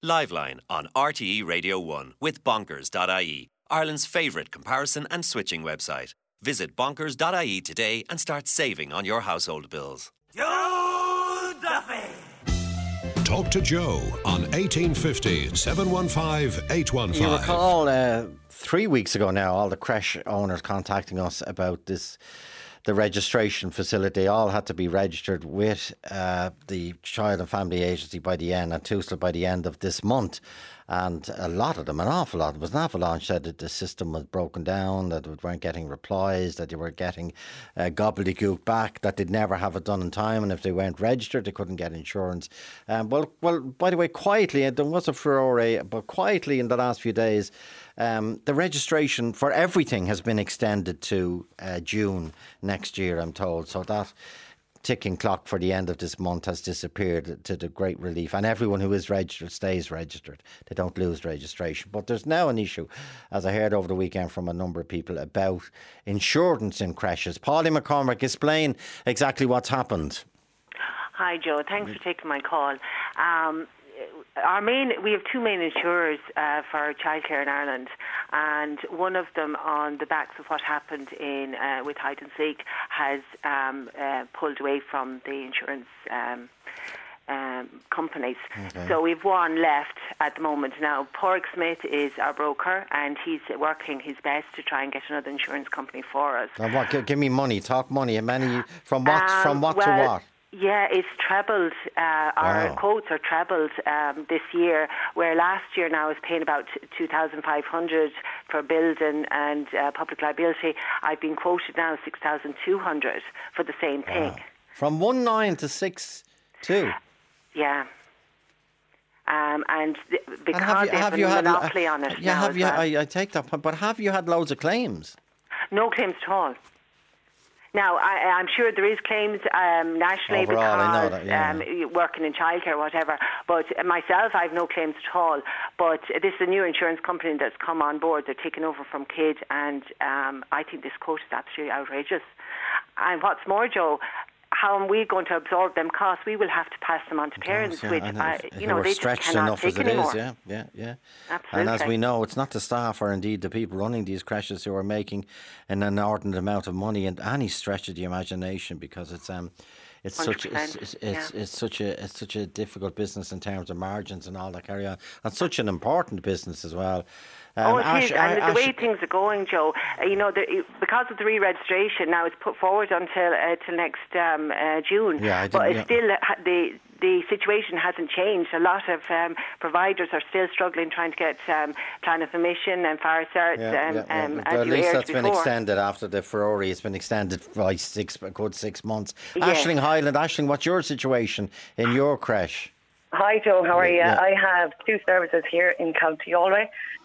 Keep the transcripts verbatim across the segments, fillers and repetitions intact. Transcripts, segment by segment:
Liveline on R T E Radio one with bonkers dot I E, Ireland's favourite comparison and switching website. Visit bonkers dot I E today and start saving on your household bills. Joe Duffy! Talk to Joe on eighteen fifty, seven one five, eight one five. You recall uh, three weeks ago now, all the creche owners contacting us about this, the registration facility. All had to be registered with uh, the Child and Family Agency by the end, and Tusla by the end of this month. And a lot of them, an awful lot, there was an awful lot, said that the system was broken down, that they weren't getting replies, that they were getting uh, gobbledygook back, that they'd never have it done in time, and if they weren't registered, they couldn't get insurance. Um, well, well, by the way, quietly, there was a furore, but quietly in the last few days, um, the registration for everything has been extended to uh, June next year, I'm told. So that ticking clock for the end of this month has disappeared, to the great relief, and everyone who is registered stays registered. They don't lose registration. But there's now an issue, as I heard over the weekend from a number of people, about insurance in creches. Pauline McCormick, explain exactly what's happened. Hi Joe, thanks for taking my call. Um, Our main, we have two main insurers uh, for childcare in Ireland, and one of them, on the backs of what happened in uh, with hide and seek, has um, uh, pulled away from the insurance um, um, companies. Okay. So we've one left at the moment now. Porrick Smith is our broker, and he's working his best to try and get another insurance company for us. And what? Give, give me money. Talk money. Many from what? Um, from what well, to what? Yeah, it's trebled. Uh, our wow. quotes are trebled um, this year, where last year now is paying about two thousand five hundred for building and uh, public liability. I've been quoted now six thousand two hundred for the same thing. Wow. From one nine to six two. Yeah. Um, and th- because and have you, they have, have you a had monopoly uh, on it yeah, now have as you, well. I, I take that point, but have you had loads of claims? No claims at all. Now, I, I'm sure there is claims um, nationally Overall, because I know that, yeah. um, working in childcare or whatever, but myself, I have no claims at all. But this is a new insurance company that's come on board. They're taking over from Kidd, and um, I think this quote is absolutely outrageous. And what's more, Joe, how are we going to absorb them costs? We will have to pass them on to parents, yeah, which, uh, you know, they just cannot enough take as it anymore. is, yeah, yeah, yeah. Absolutely. And as we know, it's not the staff or indeed the people running these creches who are making an inordinate amount of money in any stretch of the imagination, because it's um, it's such it's it's, it's, yeah. it's such a it's such a difficult business in terms of margins and all that carry on, and such an important business as well. Um, oh, it Ash, is, and Ash, the way things are going, Joe, uh, you know, the, because of the re-registration, now it's put forward until uh, till next um, uh, June. Yeah, I but it's yeah. still, uh, the the situation hasn't changed. A lot of um, providers are still struggling trying to get um, plan of admission and fire certs. Yeah, um, yeah, yeah. um, But as at you least aired that's before. been extended after the furore. It's been extended by six, a good six months. Yes. Aisling Highland, Aisling, what's your situation in your creche? Hi Joe, how are you? Yeah. I have two services here in County Galway,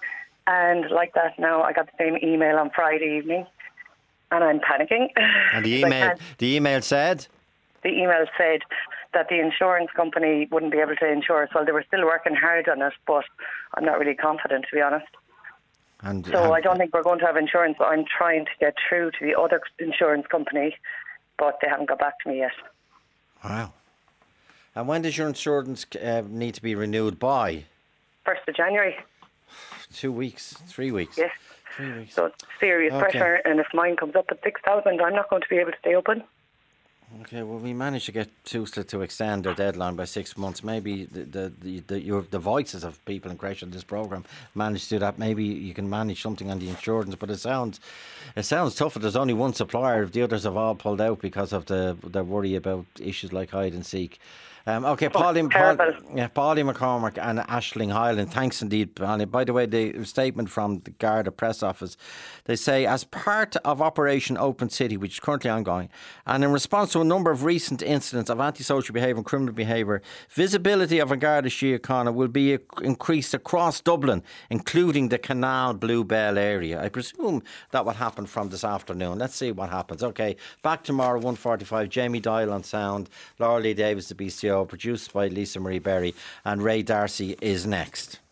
and like that now, I got the same email on Friday evening, and I'm panicking. And the 'Cause I email, can't- the email said, the email said that the insurance company wouldn't be able to insure us. Well, they were still working hard on it, but I'm not really confident, to be honest. and So have- I don't think we're going to have insurance, but I'm trying to get through to the other insurance company, but they haven't got back to me yet. Wow. And when does your insurance uh, need to be renewed by? first of January. Two weeks, three weeks. Yes. Three weeks. So it's serious Okay. pressure, and if mine comes up at six thousand, I'm not going to be able to stay open. Okay, well, we managed to get Tusla to extend their deadline by six months. Maybe the the the, the, your, the voices of people in creche in this programme managed to do that. Maybe you can manage something on the insurance, but it sounds it sounds tough if there's only one supplier. If the others have all pulled out because of the their worry about issues like hide and seek. Um, okay, Pauline, Paul, terrible. yeah, Pauline McCormick and Aisling Highland. Thanks indeed, Pauline. By the way, the statement from the Garda press office, they say, as part of Operation Open City, which is currently ongoing, and in response to a number of recent incidents of antisocial behaviour and criminal behaviour, visibility of an Garda Síochána will be increased across Dublin, including the Canal Bluebell area. I presume that will happen from this afternoon. Let's see what happens. Okay, back tomorrow, one forty-five. Jamie Doyle on sound, Laura Lee Davis, the B C O, produced by Lisa Marie Berry, and Ray Darcy is next.